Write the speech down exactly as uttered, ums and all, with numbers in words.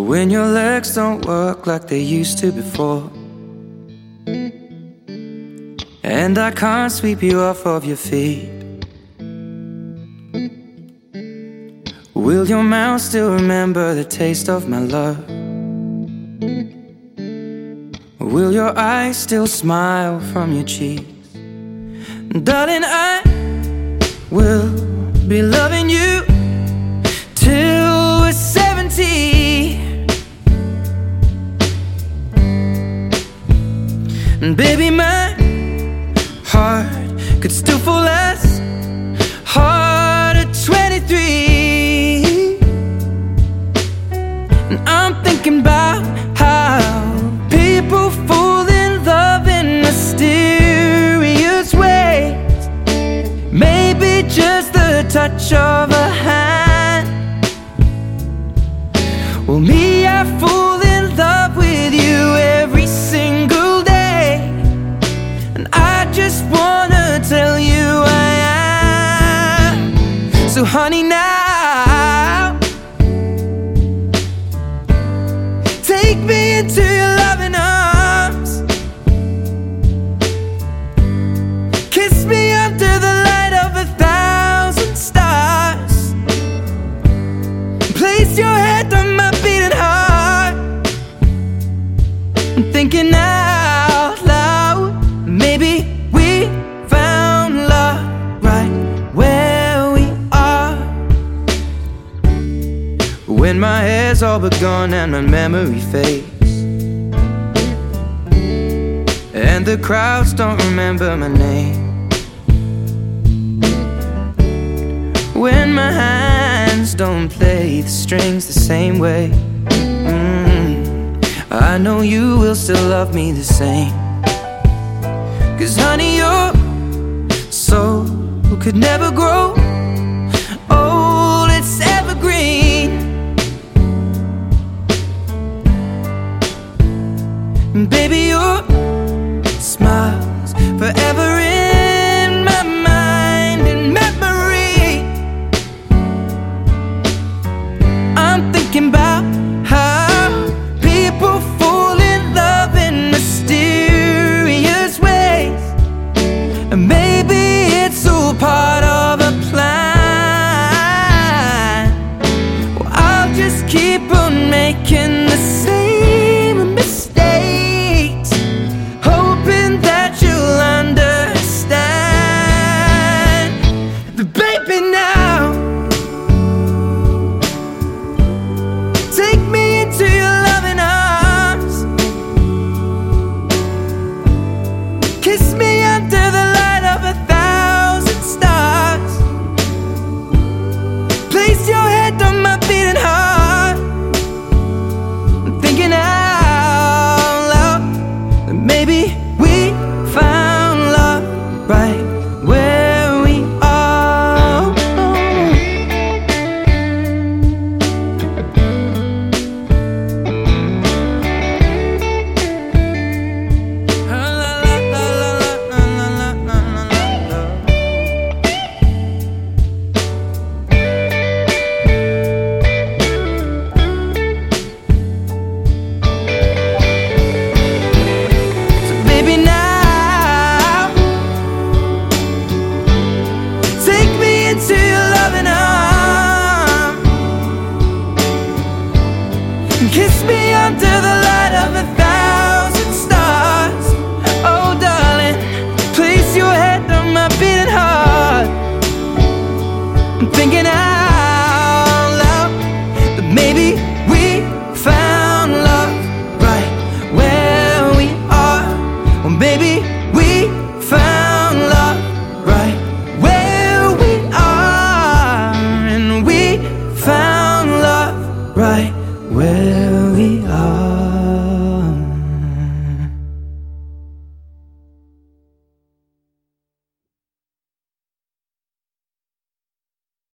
When your legs don't work like they used to before, and I can't sweep you off of your feet, will your mouth still remember the taste of my love? Will your eyes still smile from your cheeks? Darling, I will be loving you till we're seventy. And baby, my heart could still fall as hard at twenty-three. And I'm thinking about how people fall in love in mysterious ways. Maybe just the touch of a hand. Well, me, I fall in love with you every single day. And I just wanna tell you I am. So honey, now take me into your loving arms. Kiss me under the light of a thousand stars. Place your head on my beating heart. I'm thinking out loud, maybe we found love right where we are. When my hair's all but gone and my memory fades, and the crowds don't remember my name, when my hands don't play the strings the same way, mm, I know you will still love me the same. 'Cause honey, your soul could never grow old, it's evergreen. And baby, your smile's forever in my mind and memory. I'm thinking about how people fall in love in mysterious ways. And maybe it's all part of a plan. Well, I'll just keep on making the same mistakes, hoping that you'll understand. But baby, now take me into your loving arms. Kiss me under the light of a thousand stars. Place your head on my beating heart. I'm thinking out loud that maybe we found love right where we are. So baby, now take me into your loving arms. Kiss me under the light of a thousand stars. Oh darling, place your head on my beating heart. I'm thinking out loud that maybe we found love right where we are. Or maybe we found love right where we are. And we found love right where we are.